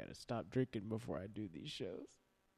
gotta stop drinking before I do these shows.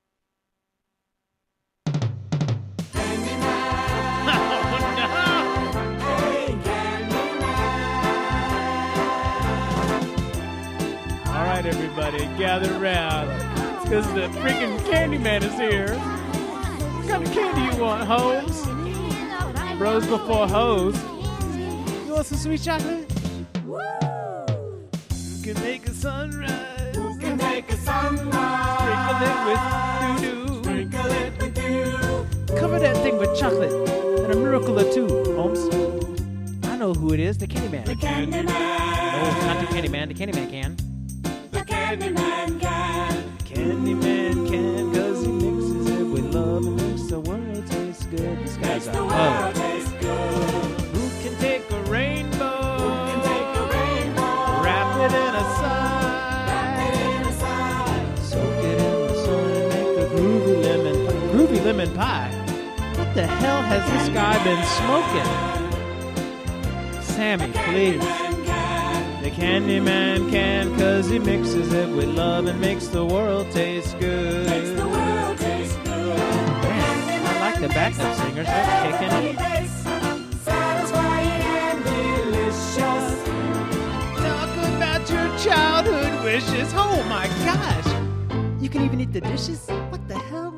All right, everybody, gather around, because the freaking Candyman is here. What kind of candy you want, hoes? Bros before hoes. You want some sweet chocolate? Woo! You can make a sunrise. Who can make a sunrise? Sprinkle it with doo-doo. Sprinkle it with doo. Cover that thing with chocolate and a miracle or two, Holmes. I know who it is, the Candyman. The Candyman. No, not the Candyman. The Candyman can. The Candyman can. Candyman can, 'cause he mixes it with love and makes the world taste good. This guy's Makes a the world taste good. Who can take a rainbow? Who can take a rainbow? Wrap it in a sign. Wrap it in a sign. Soak it in the sun and make a groovy lemon pie. What the hell has this guy been smoking? Sammy, please. The Candyman can, 'cause he mixes it with love and makes the world taste good. Makes the world taste good. Man, I like the backup singers. They're kicking it. Satisfying and delicious. Talk about your childhood wishes. Oh my gosh. You can even eat the dishes? What the hell?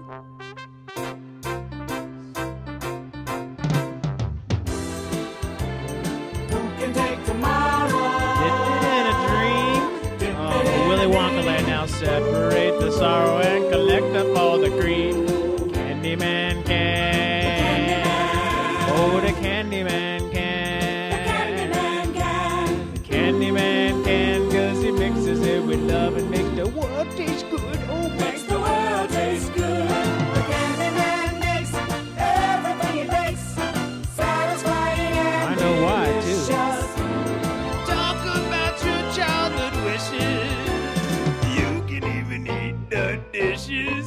Who can take tomorrow? Dip it in a dream. Oh, Willy Wonka land now. Separate the sorrow and collect up all the cream. Candyman can. Oh, the Candyman can. Candyman can. The Candyman can, 'cause he mixes it with love and makes the world taste good. Oh, Makes the world taste good. The Candyman makes everything it makes satisfying and I know why, too. delicious. Talk about your childhood wishes. You can even eat the dishes.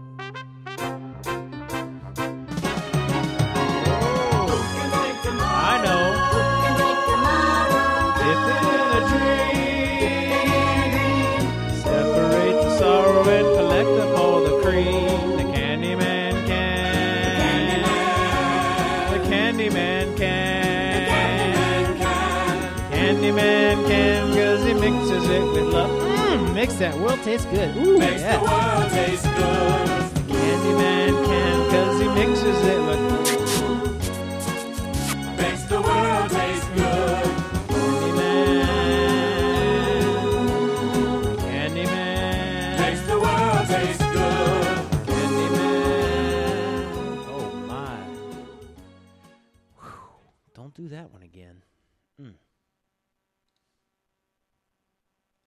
Who can take tomorrow? I know. Who can take tomorrow? Dip it in a dream. Separate the sorrow and collect up all the cream. The Candyman can. The Candyman can. Candyman can, 'cause he mixes it with love. Makes that world taste good. Ooh, Makes yeah. the world taste good. Candyman can, 'cause he mixes it with Makes the world taste good. Candyman. Candyman. Makes the world taste good. Candyman. Oh my. Whew. Don't do that one again.